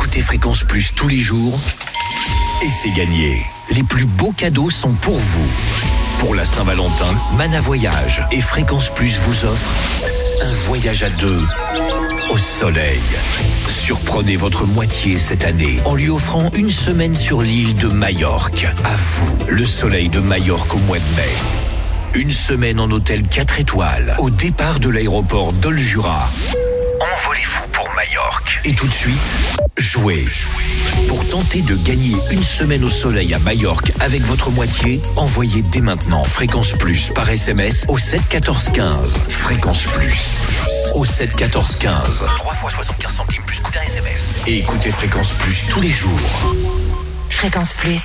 Écoutez Fréquence Plus tous les jours et c'est gagné. Les plus beaux cadeaux sont pour vous. Pour la Saint-Valentin, Mana Voyage et Fréquence Plus vous offrent un voyage à deux au soleil. Surprenez votre moitié cette année en lui offrant une semaine sur l'île de Majorque. À vous, le soleil de Majorque au mois de mai. Une semaine en hôtel 4 étoiles au départ de l'aéroport d'Oljura. Envolez-vous pour Majorque. Et tout de suite, jouez. Pour tenter de gagner une semaine au soleil à Majorque avec votre moitié, envoyez dès maintenant Fréquence Plus par SMS au 7 14 15. Fréquence Plus au 7 14 15. 3 fois 75 centimes plus coût d'un SMS. Et écoutez Fréquence Plus tous les jours. Fréquence Plus.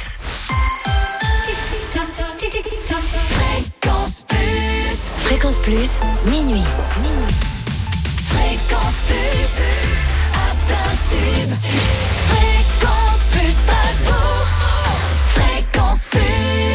Fréquence Plus. Fréquence Plus, minuit. Fréquence Plus, à plein tube. Fréquence Plus Strasbourg. Fréquence Plus.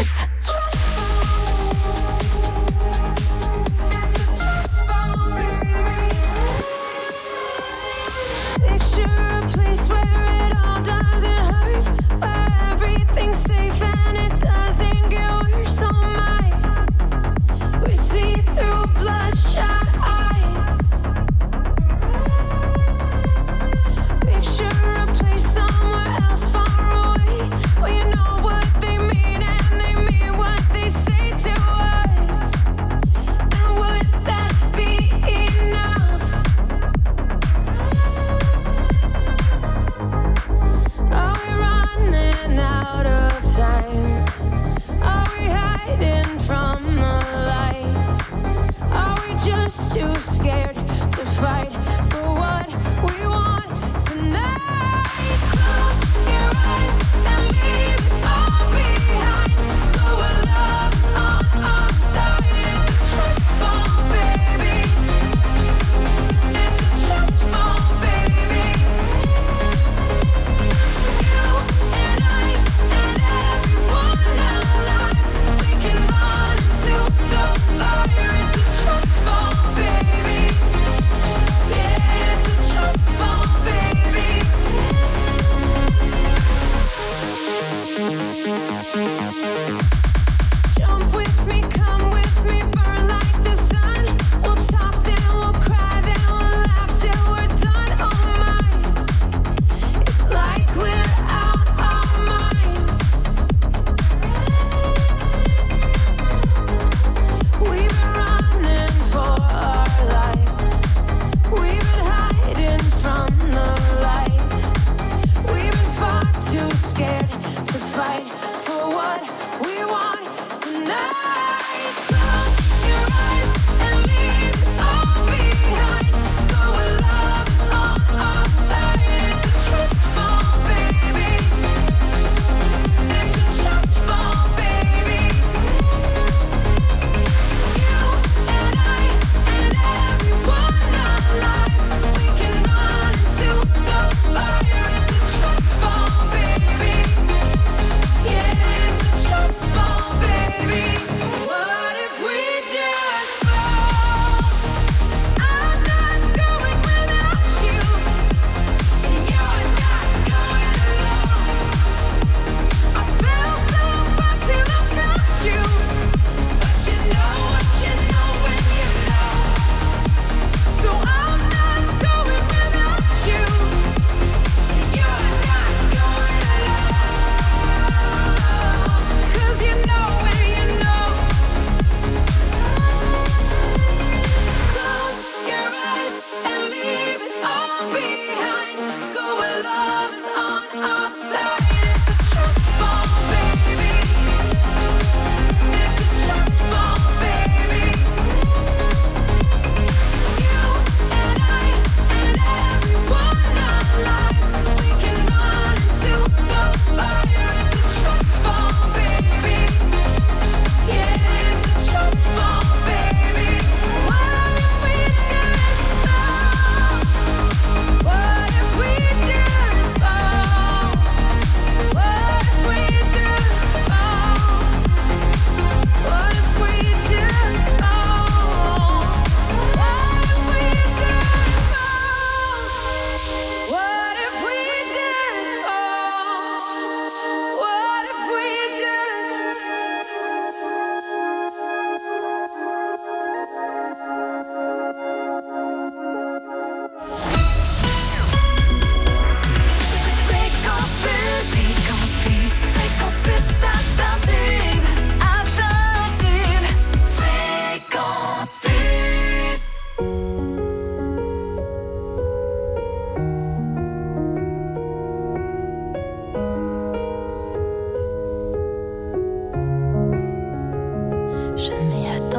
Picture a place where it all doesn't hurt, where everything's safe and it doesn't get worse. Oh my, we see through bloodshot eyes. Picture a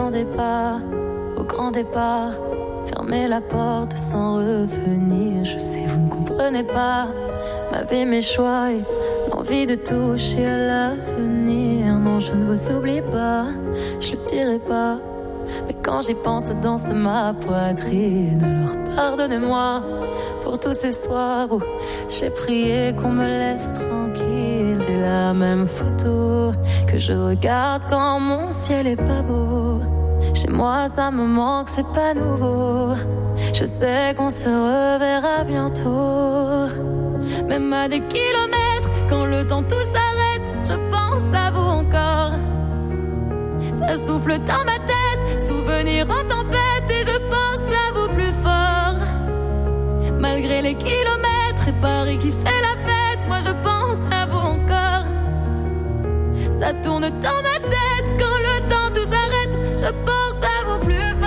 au grand départ, fermez la porte sans revenir. Je sais, vous ne comprenez pas ma vie, mes choix et l'envie de toucher à l'avenir. Non, je ne vous oublie pas, je le dirai pas. Mais quand j'y pense, danse ma poitrine. Alors pardonnez-moi pour tous ces soirs où j'ai prié qu'on me laisse tranquille. C'est la même photo que je regarde quand mon ciel est pas beau. Chez moi ça me manque, c'est pas nouveau. Je sais qu'on se reverra bientôt. Même à des kilomètres, quand le temps tout s'arrête, je pense à vous encore. Ça souffle dans ma tête, souvenir en tempête, et je pense à vous plus fort. Malgré les kilomètres et Paris qui fait la fête, moi je pense à vous encore. Ça tourne dans ma tête, quand le temps tout s'arrête, je pense à vous plus fort.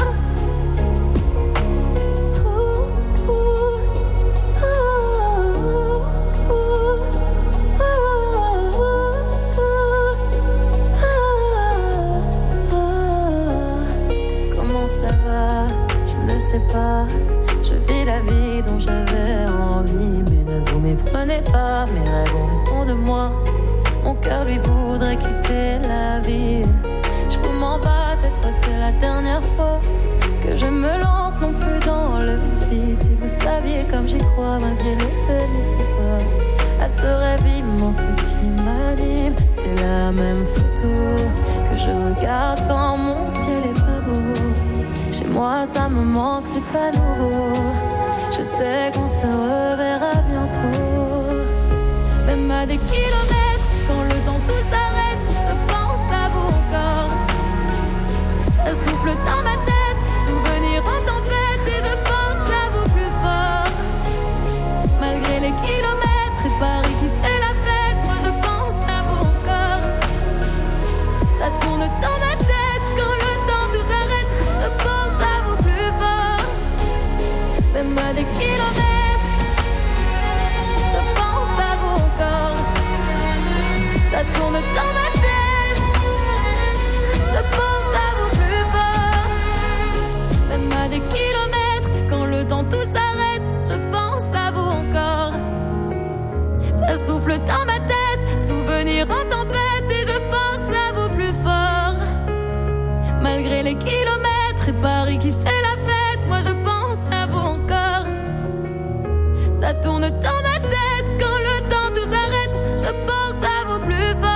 Pas. Je vis la vie dont j'avais envie, mais ne vous méprenez pas, mes rêves ont raison de moi. Mon cœur lui voudrait quitter la ville. Je vous mens pas, cette fois c'est la dernière fois que je me lance non plus dans le vide. Si vous saviez comme j'y crois, malgré les peines, il faut pas à ce rêve immense qui m'anime. C'est la même photo que je regarde quand mon ciel est pas beau. Chez moi ça me manque, c'est pas nouveau. Je sais qu'on se reverra bientôt. Même à des kilomètres, quand le temps tout s'arrête, je pense à vous encore. Ça souffle dans ma tête, souvenir en tempête, et je pense à vous plus fort. Malgré les kilomètres et Paris qui fait la fête, moi je pense à vous encore. Ça tourne dans ma tête, quand le temps tout s'arrête, je pense à vous plus fort. Même à des kilomètres, je pense à vous encore. Ça tourne dans ma tête, je pense à vous plus fort. Même à des kilomètres, quand le temps tout s'arrête, je pense à vous encore. Ça souffle dans ma tête, souvenir en tempête, et je pense à vous plus fort. Malgré les kilomètres et Paris qui fait la fête, moi je pense à vous encore. Ça tourne dans ma tête, quand le temps tout s'arrête, je pense à vous plus fort.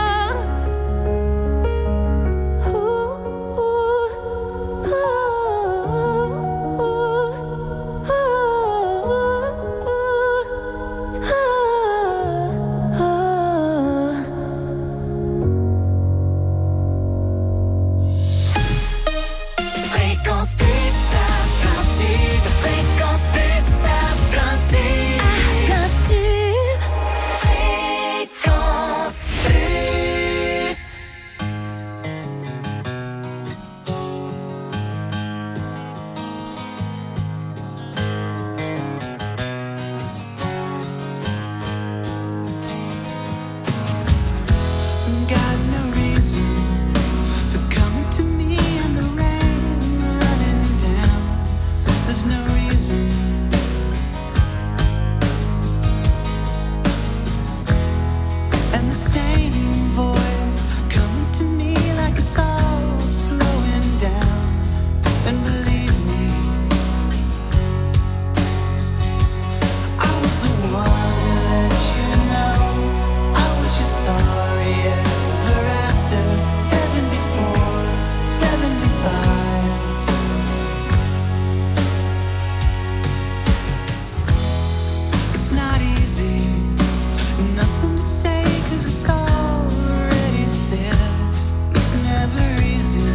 Fréquence plus à plein tube. Fréquence plus à plein tube. À plein tube. Fréquence plus. Got no reason for coming to me in the rain, running down. There's no reason. And the same voice coming to me like it's all slowing down. And believe me, I was the one to let you know I was just sorry ever after 74, 75. It's not easy, nothing to say 'cause it's already said. It's never easy.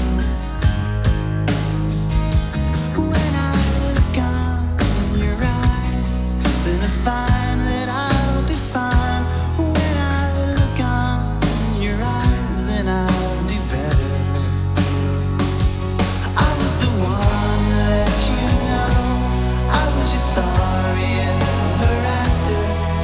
When I look on your eyes, then I find that I'll define. When I look on your eyes, then I'll do better. I was the one to let you know I was just sorry ever after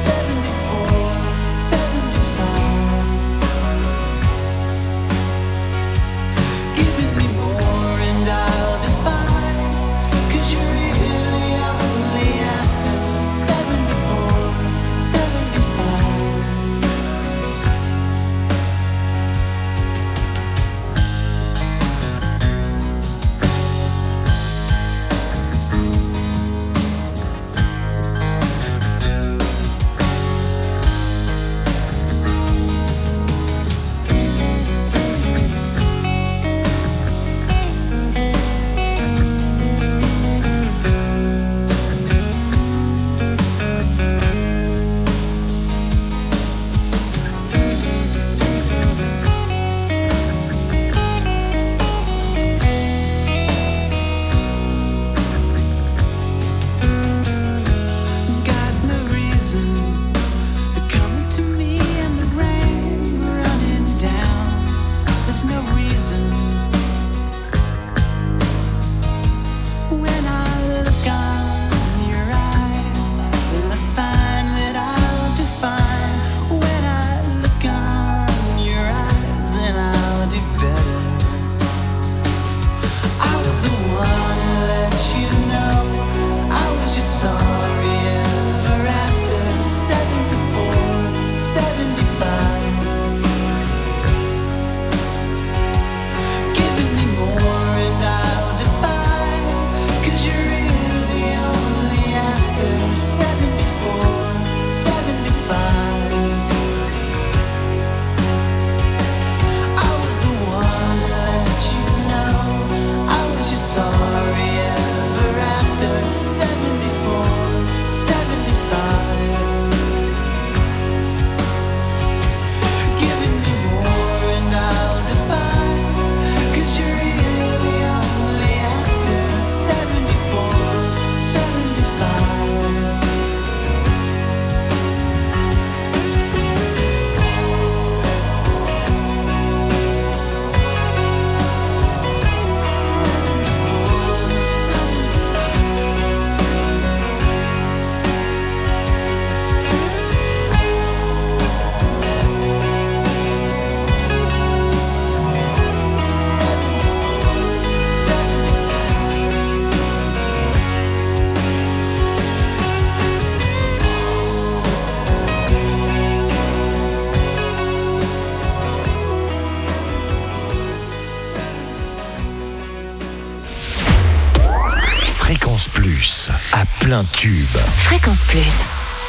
plein tube. Fréquence Plus.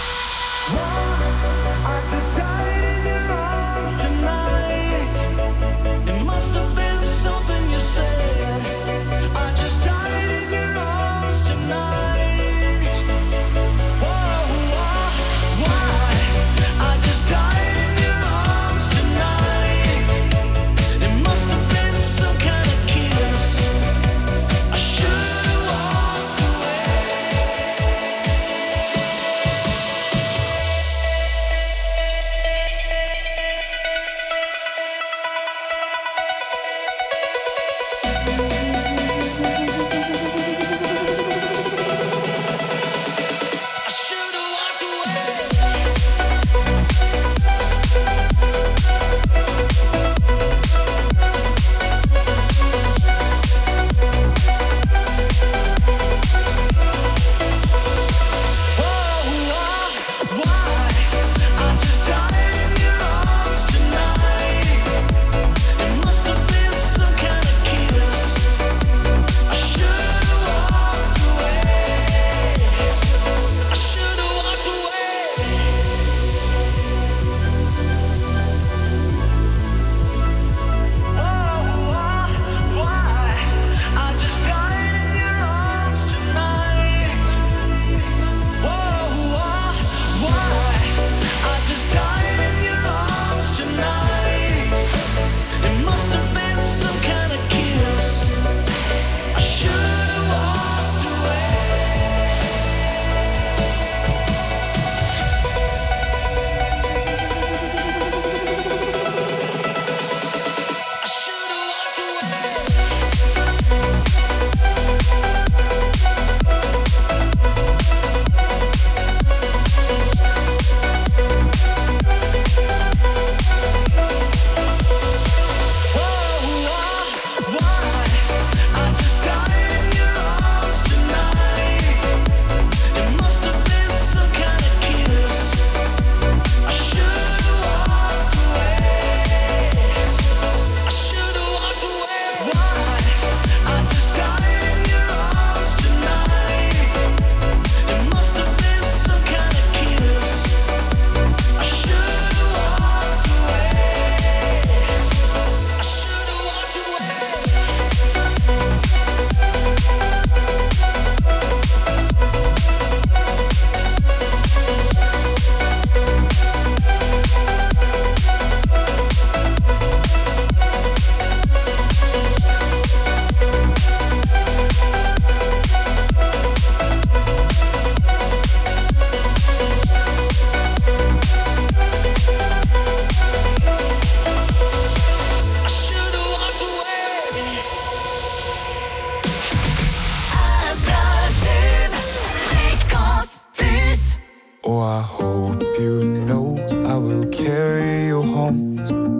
Oh, I hope you know I will carry you home,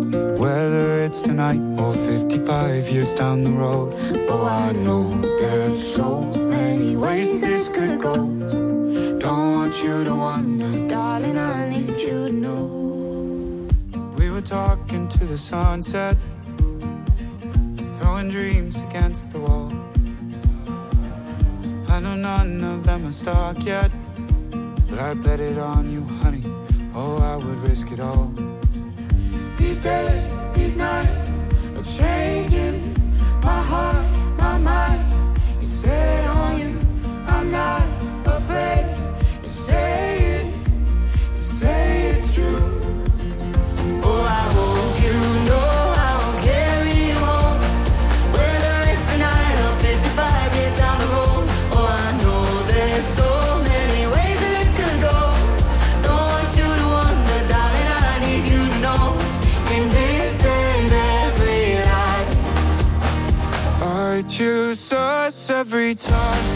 whether it's tonight or 55 years down the road. Oh, I know there's so many ways this could go. Don't want you to wonder, darling, I need you to know. We were talking to the sunset, throwing dreams against the wall. I know none of them are stuck yet, but I bet it on you, honey. Oh, I would risk it all. These days, these nights are changing my heart, my mind. You set on you, I'm not afraid to say it, to say it's true. Oh, I hope you know I'll carry you home, whether it's tonight or 55 years down the road. Oh, I know there's so many ways that this could go. Don't want you to wonder, darling, I need you to know. In this and every life, I choose us every time.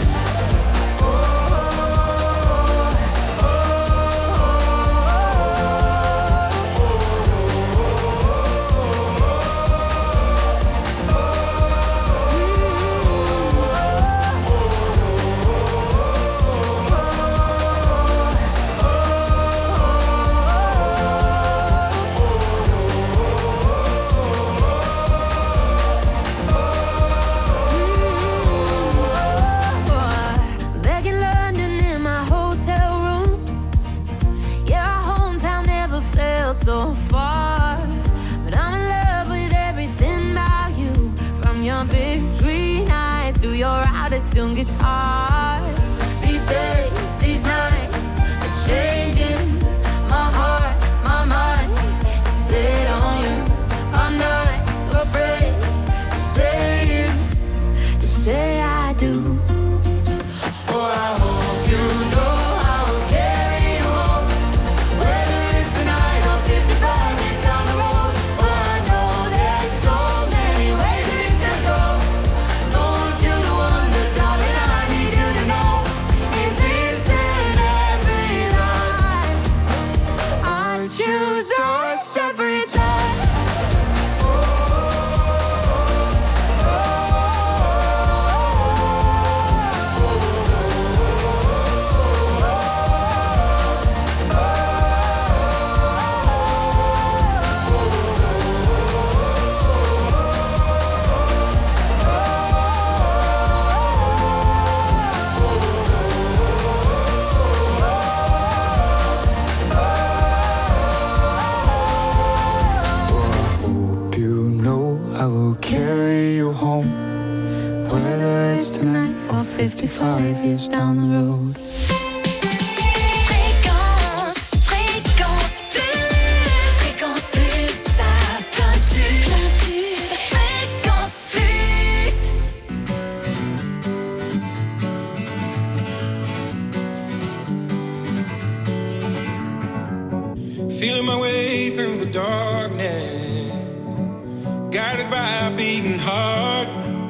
Oh, tuned guitar. These days, these nights are changing my heart, my mind. Sit on you. I'm not afraid to say it, to say I do. Oh, I hope you know I will carry you home, whether it's tonight or 55 years down the road. Oh, I know there's so many ways that it could go. Don't you to wonder, darling, I need you to know. In this and every life, I choose us every time. Hope you know I will carry you home, whether it's tonight or 55 years down the road. Fréquence, fréquence plus. Fréquence plus, ça plein tube. Fréquence plus. Feeling my way through the darkness, guided by a beating heart.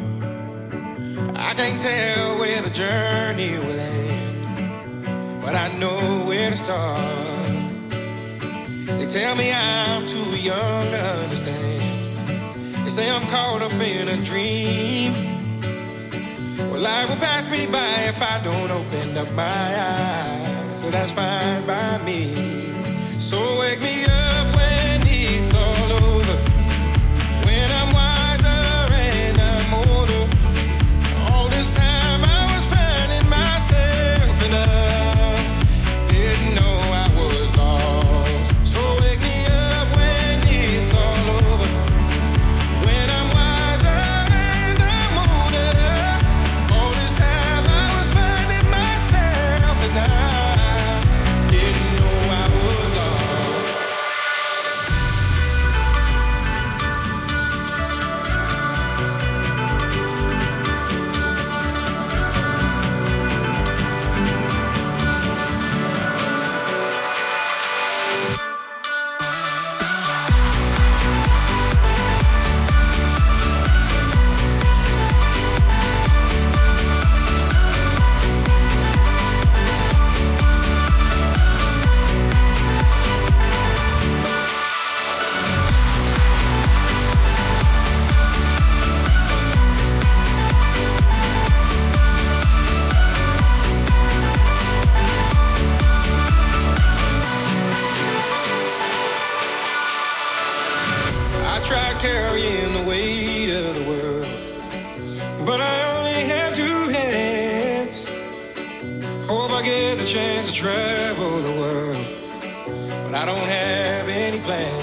I can't tell where the journey will end, but I know where to start. They tell me I'm too young to understand. They say I'm caught up in a dream. Well, life will pass me by if I don't open up my eyes, so that's fine by me. So wake me up when it's all over, when I'm wiser and I'm older. All this time I was finding myself and I didn't know I was lost. So wake me up when it's all over, when I'm wiser and I'm older. All this time I was finding myself and I didn't know I was lost. I tried carrying the weight of the world, but I only have two hands. Hope I get the chance to travel the world, but I don't have any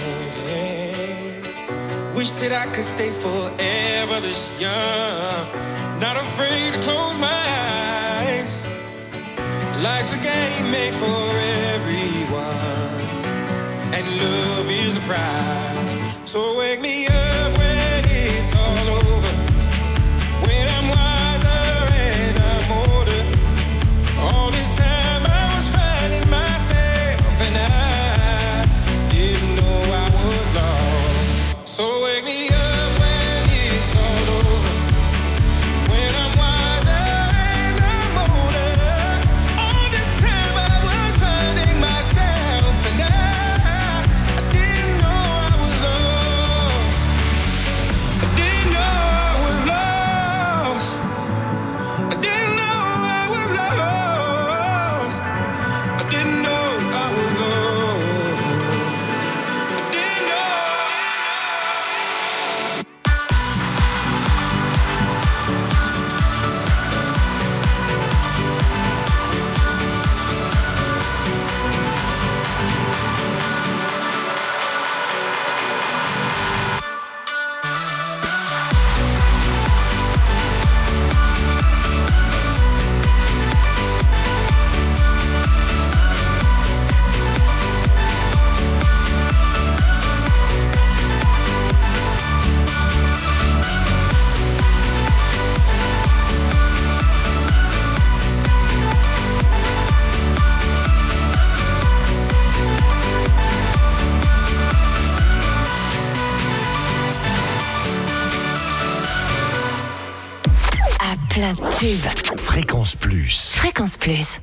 plans. Wish that I could stay forever this young, not afraid to close my eyes. Life's a game made for everyone, and love is the prize. So wake me up when it's all over, when I'm wiser and I'm older. All this time I was finding myself and I didn't know I was lost. So wake me up when it's all over, when I'm wiser and I'm older. All this time I was finding myself and I didn't know I was lost. I didn't know I was lost. I didn't know I was lost. I didn't know I was lost. I didn't know. Plein de tubes. Fréquence Plus. Fréquence Plus.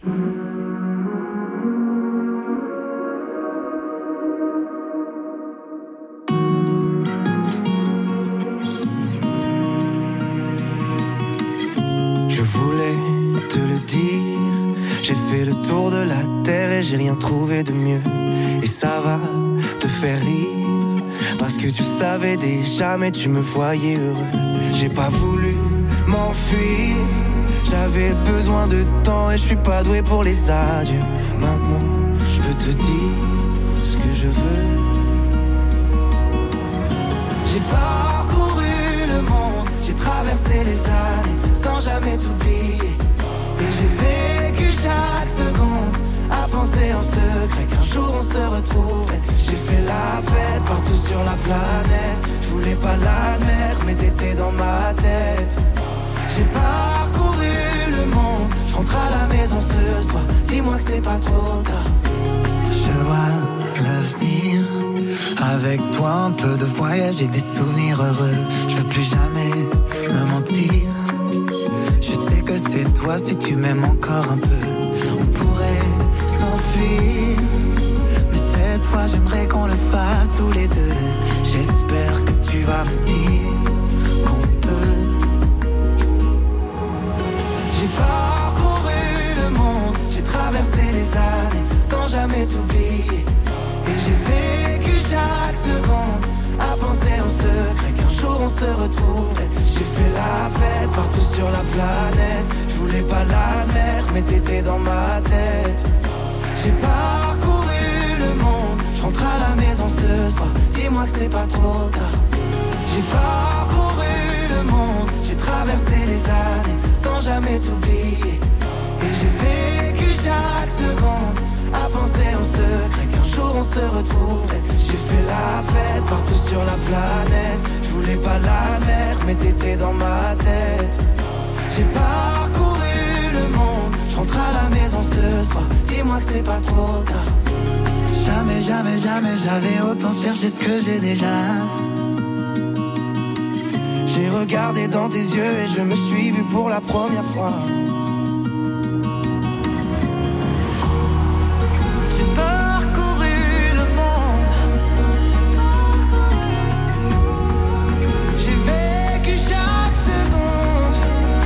Je voulais te le dire, j'ai fait le tour de la terre et j'ai rien trouvé de mieux. Et ça va te faire rire, parce que tu le savais déjà mais tu me voyais heureux. J'ai pas voulu m'enfuir, j'avais besoin de temps et je suis pas doué pour les adieux. Maintenant je peux te dire ce que je veux. J'ai parcouru le monde, j'ai traversé les années sans jamais t'oublier. Et j'ai vécu chaque seconde à penser en secret qu'un jour on se retrouverait. J'ai fait la fête partout sur la planète, je voulais pas l'admettre mais t'étais dans ma tête. J'ai parcouru le monde, je rentre à la maison ce soir, dis-moi que c'est pas trop tard. Je vois l'avenir, avec toi un peu de voyage et des souvenirs heureux. Je veux plus jamais me mentir, je sais que c'est toi si tu m'aimes encore un peu. On pourrait s'enfuir, mais cette fois j'aimerais qu'on le fasse tous les deux. J'espère que tu vas me dire qu'on peut. J'ai parcouru le monde, j'ai traversé les années sans jamais t'oublier. Et j'ai vécu chaque seconde à penser en secret qu'un jour on se retrouverait. J'ai fait la fête partout sur la planète, je voulais pas l'admettre mais t'étais dans ma tête. J'ai parcouru le monde, je rentre à la maison ce soir, dis-moi que c'est pas trop tard. J'ai parcouru le monde, j'ai traversé les années sans jamais t'oublier. Et j'ai vécu chaque seconde à penser en secret qu'un jour on se retrouverait. J'ai fait la fête partout sur la planète, je voulais pas l'admettre mais t'étais dans ma tête. J'ai parcouru le monde, je rentre à la maison ce soir, dis-moi que c'est pas trop tard. Jamais, jamais, jamais j'avais autant cherché ce que j'ai déjà. J'ai regardé dans tes yeux et je me suis vu pour la première fois. J'ai parcouru le monde, j'ai vécu chaque seconde.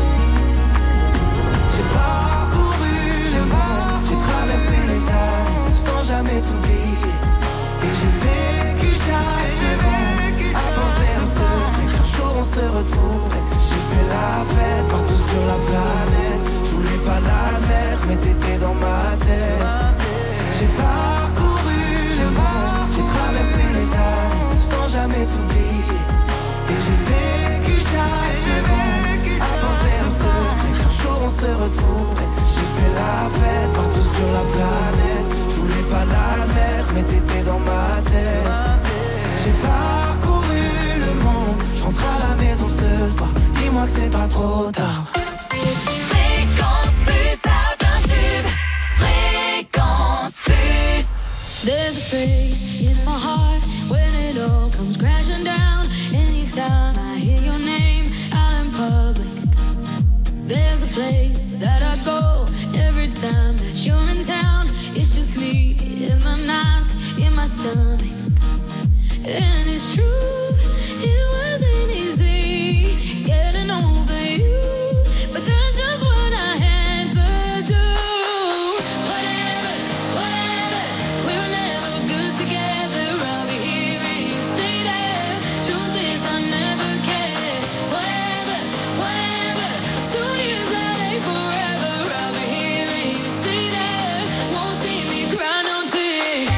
J'ai parcouru le monde, j'ai traversé les années sans jamais t'oublier. Et j'ai vécu chaque seconde à penser en secret qu'un jour on se retrouverait. J'ai fait la fête partout sur la planète, je voulais pas l'admettre mais t'étais dans ma tête. J'ai parcouru le monde, j'ai traversé les années sans jamais t'oublier. Et j'ai vécu chaque seconde à penser en secret qu'un jour on se retrouverait. J'ai fait la fête partout sur la planète, je voulais pas l'admettre mais t'étais dans ma tête. J'ai parcouru le monde, je rentre à la maison ce soir, dis-moi que c'est pas trop tard. Fréquence Plus à plein tube. Fréquence Plus. There's a space in my heart when it all comes crashing down. Anytime I hear your name out in public, there's a place that I go every time that you're in town. It's just me in my nights, in my stomach. And it's true, it wasn't easy getting over you, but that's just what I had to do. Whatever, whatever, we're never good together. I'll be here and you stay there. Truth is I never cared. Whatever, whatever, 2 years that ain't forever. I'll be here and you stay there. Won't see me cry no tears.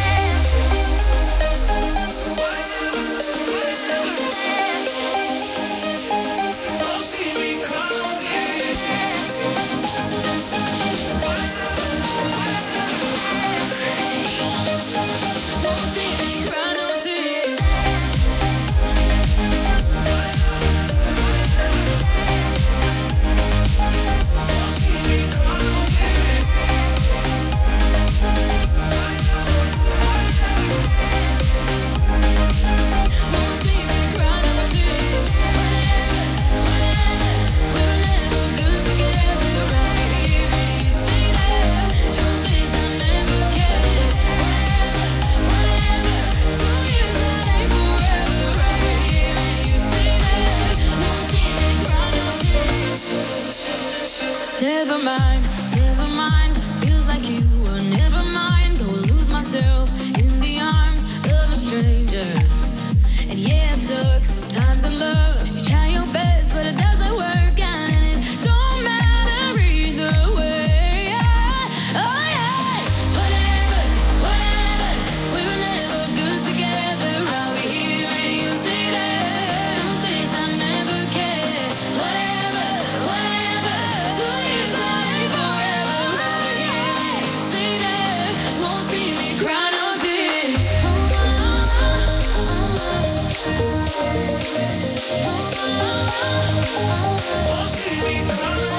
myself in the arms of a stranger. And yeah, it sucks sometimes in love. You try your best, but it doesn't work out, and it don't matter either way. Oh yeah, whatever, whatever. We were never good together. I'll be here and you say that. Truth is, I never cared. Whatever, whatever. 2 years that ain't forever. I'll be here and you say that. Won't see me cry no tears. Won't see me cry no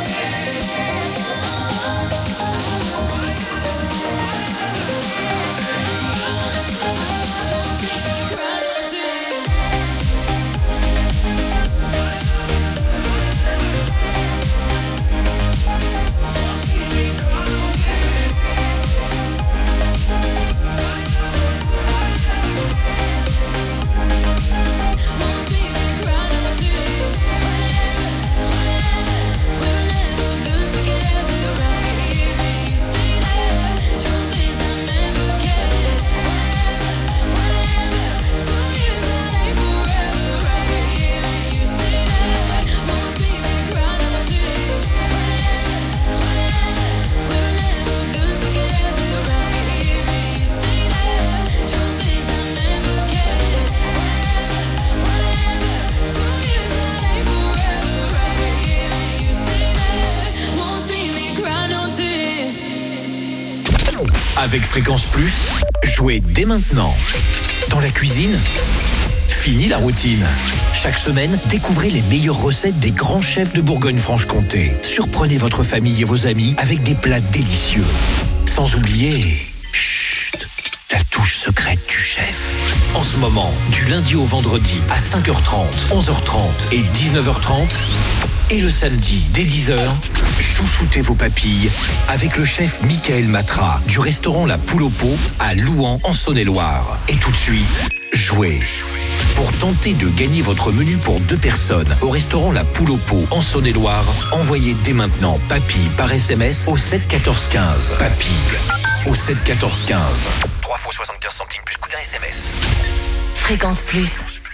Avec Fréquence Plus, jouez dès maintenant. Dans la cuisine, fini la routine. Chaque semaine, découvrez les meilleures recettes des grands chefs de Bourgogne-Franche-Comté. Surprenez votre famille et vos amis avec des plats délicieux. Sans oublier, chut, la touche secrète du chef. En ce moment, du lundi au vendredi à 5h30, 11h30 et 19h30, et le samedi dès 10h, chouchoutez vos papilles avec le chef Michael Matra du restaurant La Poule au Pot à Louhans en Saône-et-Loire. Et tout de suite, jouez. Pour tenter de gagner votre menu pour 2 personnes au restaurant La Poule au Pot en Saône-et-Loire, envoyez dès maintenant papille par SMS au 7 14 15. Papille au 7 14 15. 3 fois 75 centimes plus coût d'un SMS. Fréquence Plus.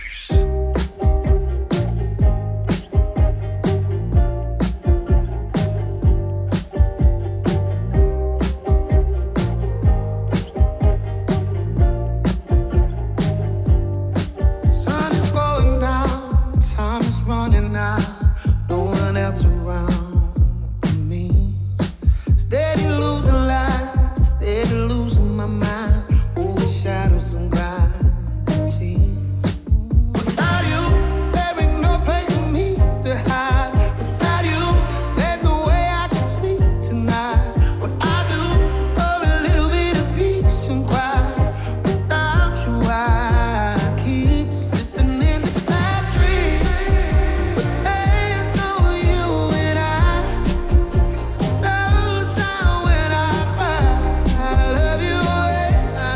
Sun is going down, time is running out, no one else around me. Steady losing light, steady losing my mind, over shadows and gravity. Without you, there ain't no place for me to hide. Without you, there's no way I can sleep tonight. What I do for a little bit of peace and quiet. Without you, I keep slipping into bad dreams. But there's no you and I. No sound when I cry. I love you,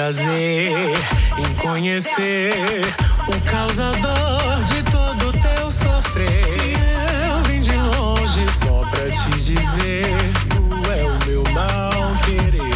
prazer em conhecer o causador de todo teu sofrer. Eu vim de longe só pra te dizer, tu é o meu mal querer.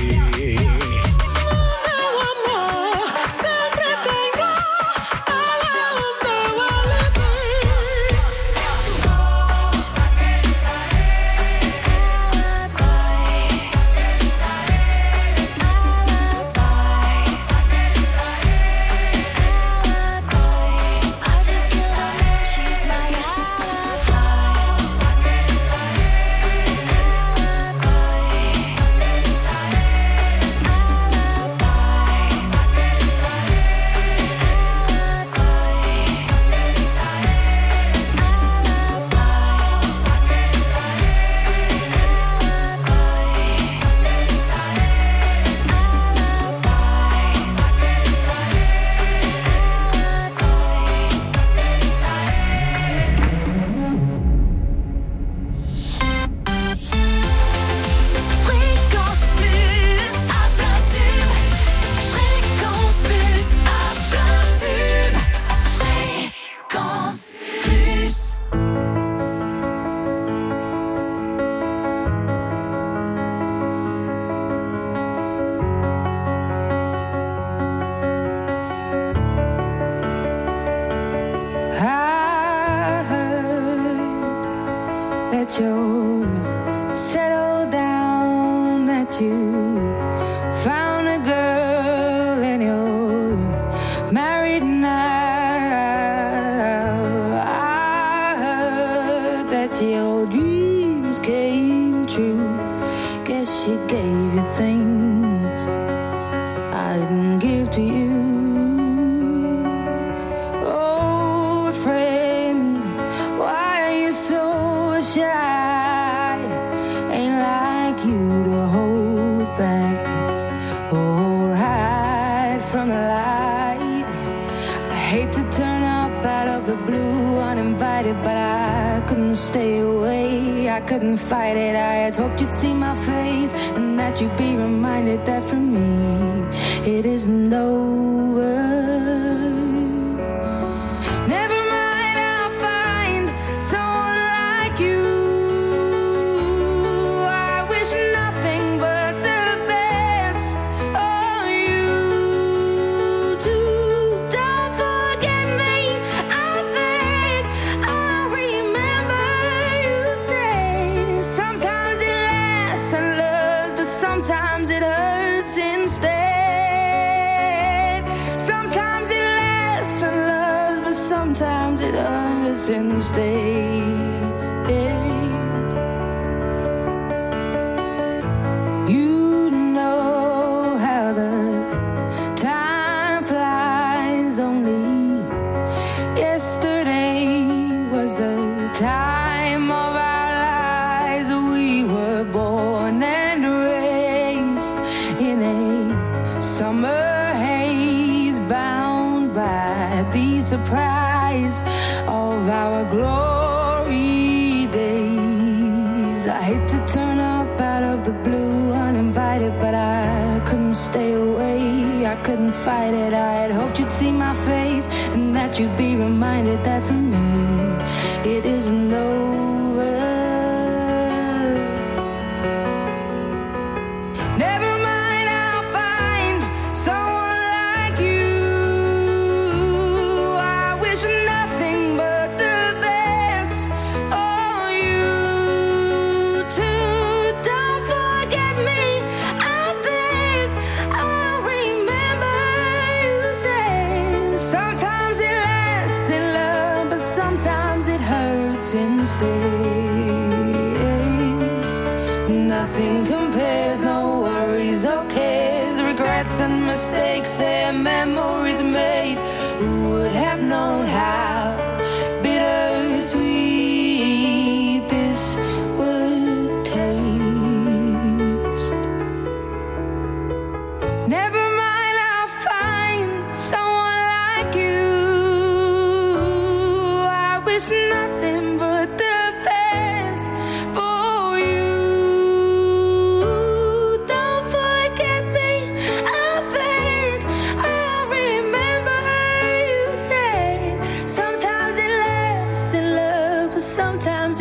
Don't forget me, I beg.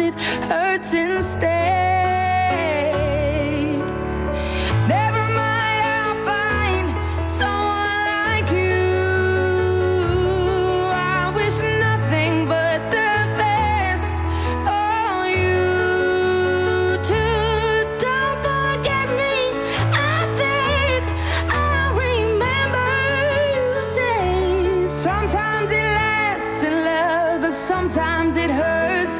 it hurts instead. Never mind, I'll find someone like you. I wish nothing but the best for you too. Don't forget me. I think I remember you say sometimes it lasts in love, but sometimes it hurts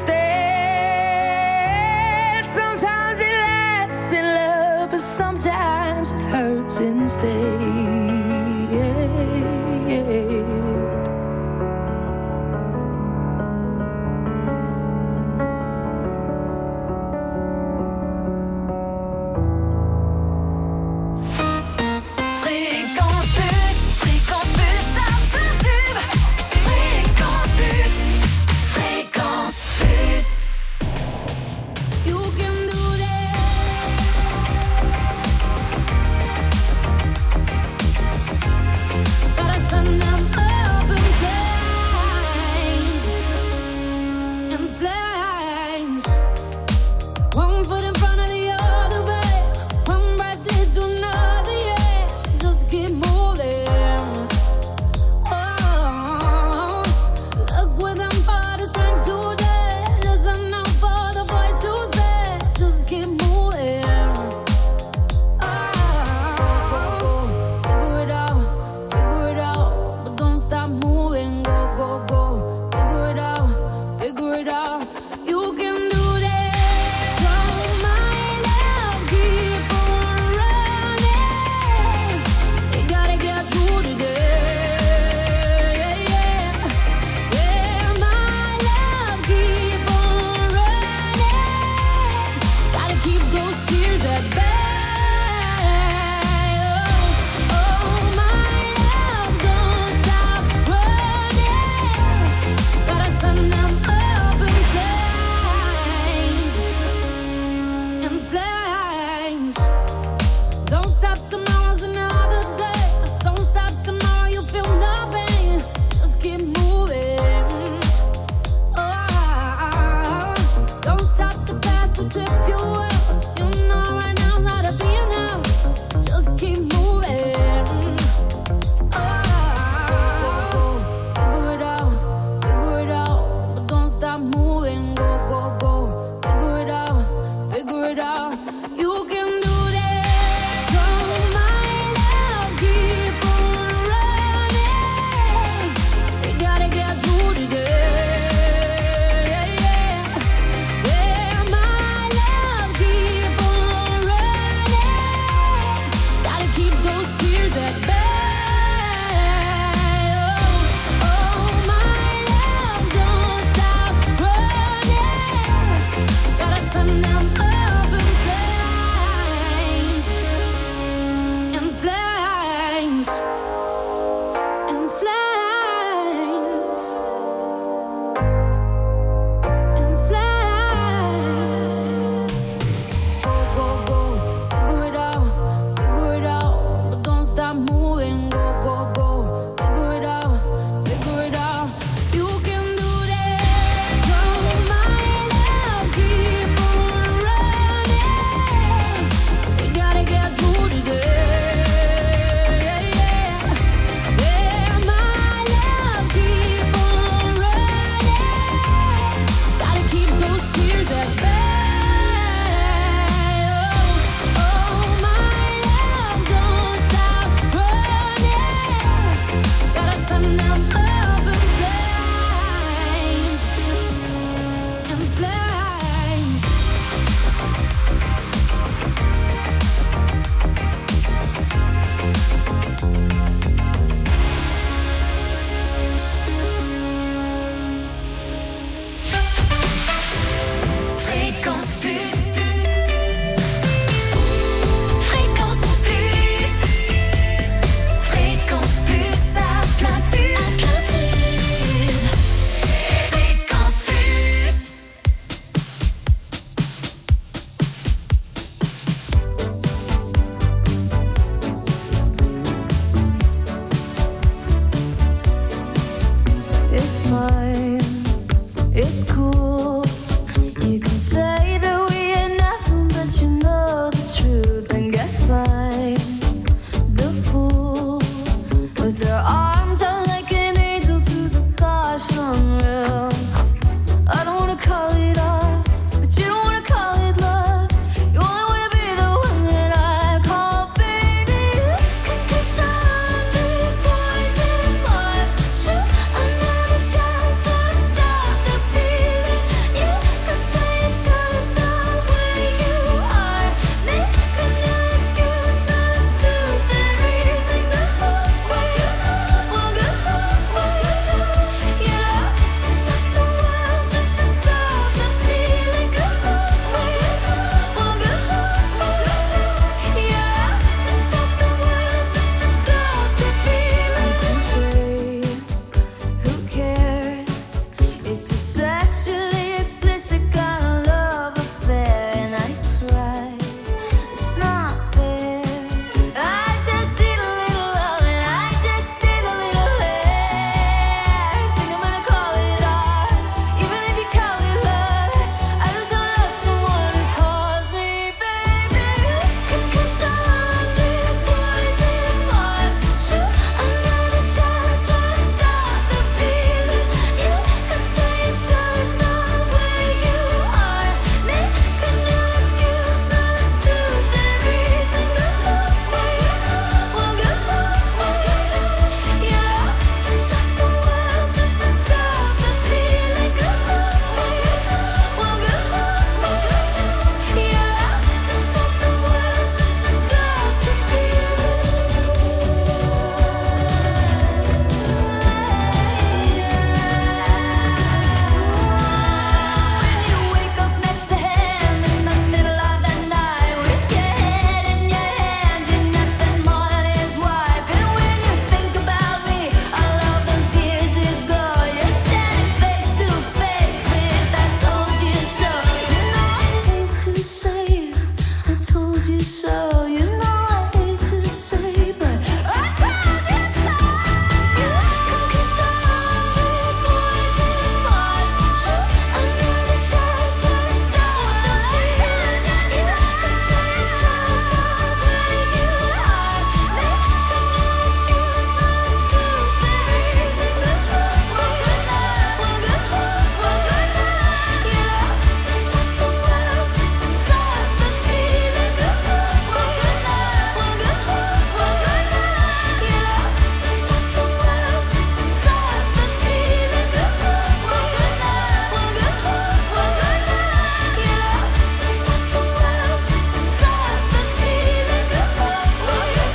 instead. Sometimes it lasts in love, but sometimes it hurts instead. Fréquence Plus, ça fait tube. Fréquence Plus, Fréquence Plus. You can do that. Gotta send them up in flames. One foot in front of the other, babe. One breath leads to another, yeah. Just keep moving. Oh, look what I'm for the strength today. Listen now for the voice to say. Just keep moving. Oh, figure it out, but don't stop moving. Go, go, go. Figure it out. You can do that. So my love, keep on running. You gotta get through today. Yeah, my love, keep on running. Gotta keep those tears at bay. Oh, my love, don't stop running. Gotta send them up in flames. Don't stop, tomorrow's another day. Don't stop, tomorrow you feel nothing. Just keep moving. Oh, don't stop, the past will trip you up. You know right now's not a being now. Just keep moving. Oh, figure it out, but don't stop moving. Go, go, go. Figure it out. You can do that. So my love, keep on running. You gotta get through today. Yeah, my love, keep on running. Gotta keep those tears at bay. Oh, my love, don't stop running. It's a sexually explicit kind of love affair, and I cry. It's not fair. I just need a little love, and I just need a little hair. Think I'm gonna call it art, even if you call it love. I just don't love someone who calls me baby. Can kiss 100 boys in Mars. Shoot another shot, try to stop the feeling. You can say it's just not where you are. Make a new excuse for the stupid reason. Good luck, well, good luck, yeah. To stop the world, just to stop the feeling. Good luck, well, good luck, yeah. To stop the world, just to stop the feeling. When you wake up next to him in the middle of the night, with your head in your hands, you're nothing more than his wife. And when you think about me, all of those years ago, you're standing face to face with I told you so. You know I hate to say it, I told you so. You know I hate to say, but I told you so. You can kiss 100 boys in Mars. Shoot another shot, try to stop the feeling. You can say it's just not where you are. Make a new excuse for the stupid reason. Good luck, well, good luck, yeah. To stop the world, just to stop the feeling. Good luck, well, good luck, yeah. To stop the world, just to stop the feeling. Good luck, well, good luck, yeah. To stop the world, just to stop the feeling. Good luck, well, good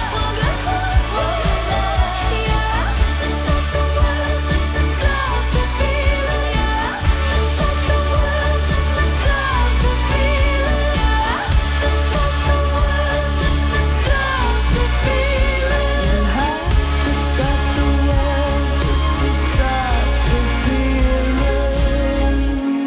luck, yeah. To stop the world, just to stop the feeling. To stop the world, just to stop the feeling. To stop the world, just to stop the feeling. You have to stop the world just to stop the feeling.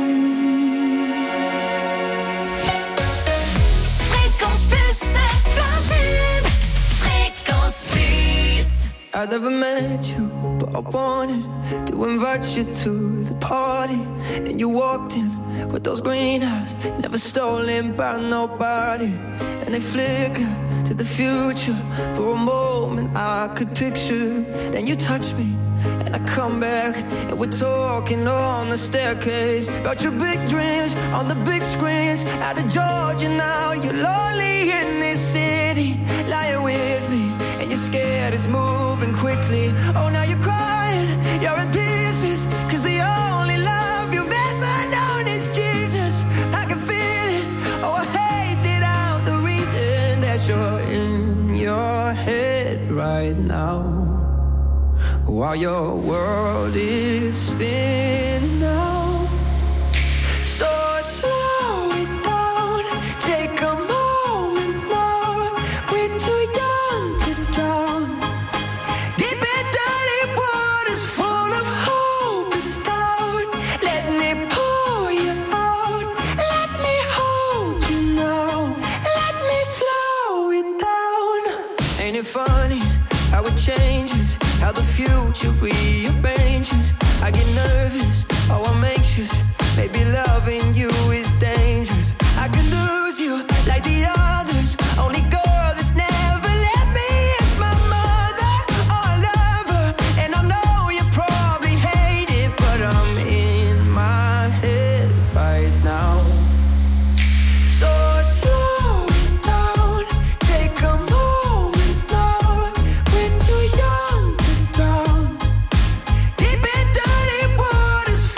Fréquence Plus Atlantique. Fréquence Plus. I never met you, but I wanted to invite you to the party. And you walked in with those green eyes, never stolen by nobody. And they flicker to the future. For a moment I could picture. Then you touch me, and I come back, and we're talking on the staircase about your big dreams on the big screens. Out of Georgia now, you're lonely in this city, lying with me, and you're scared it's moving quickly. Oh, now you're crying, you're in pieces, 'cause the only love you've ever known is Jesus. I can feel it, oh, I hate it out, the reason that you're in your head right now, while your world is spinning now. So slow it down, take a moment now. We're too young to drown. Deep in dirty waters full of hope is down. Let me pull you out, let me hold you now. Let me slow it down. Ain't it funny how it changes, how the future rearranges? I get nervous, oh I'm anxious. Maybe loving you is dangerous. I could lose you like the others. Only girl that's never let me is my mother. Oh, I love her, and I know you probably hate it, but I'm in my head right now. So slow it down, take a moment now. We're too young to drown. Deep in dirty waters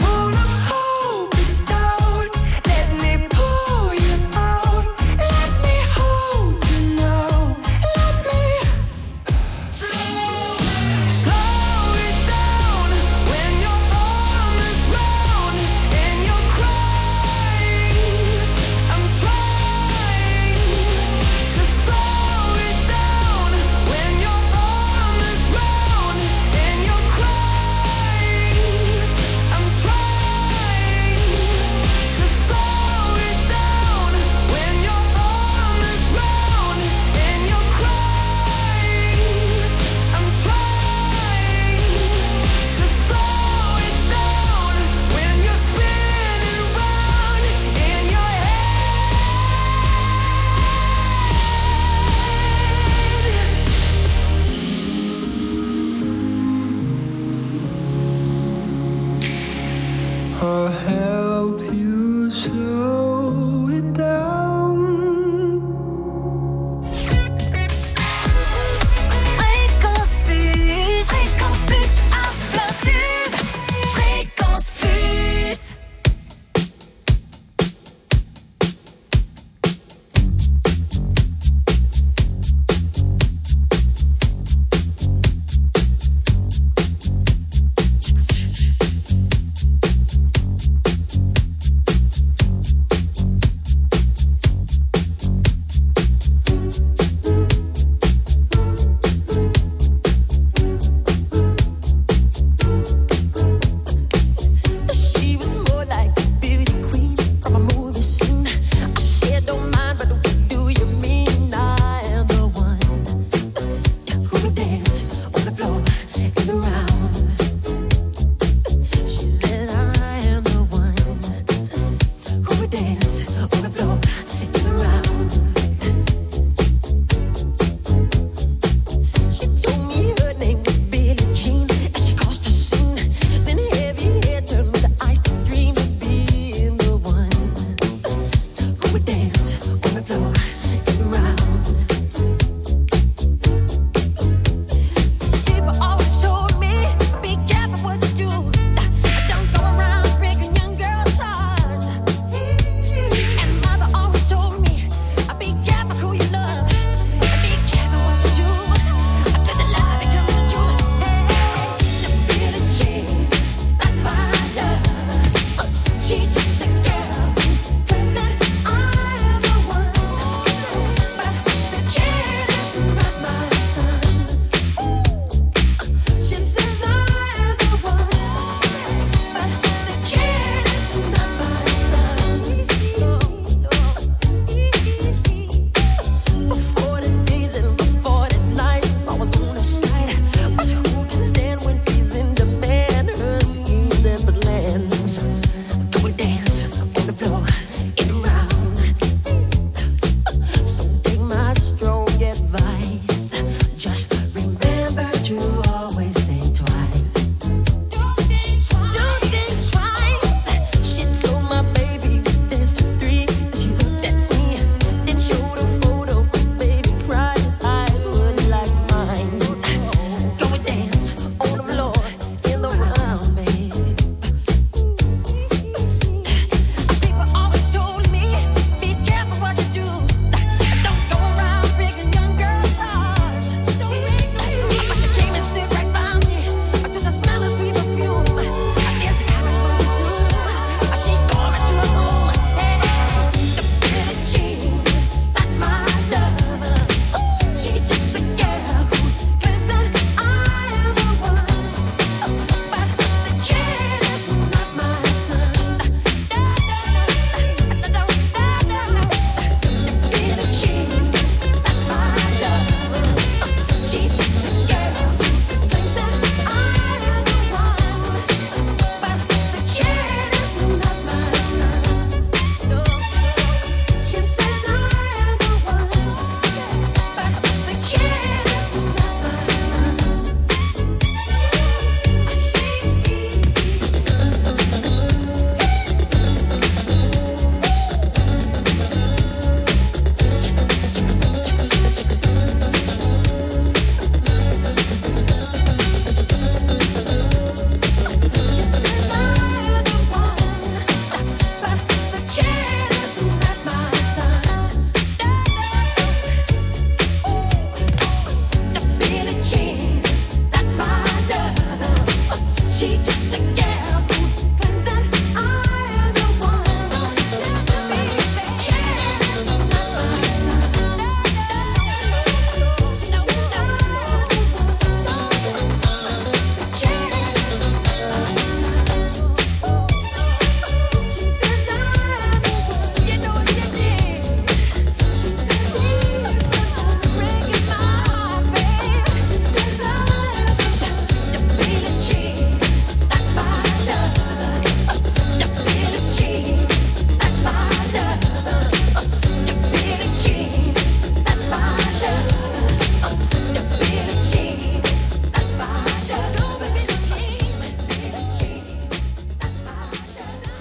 your help.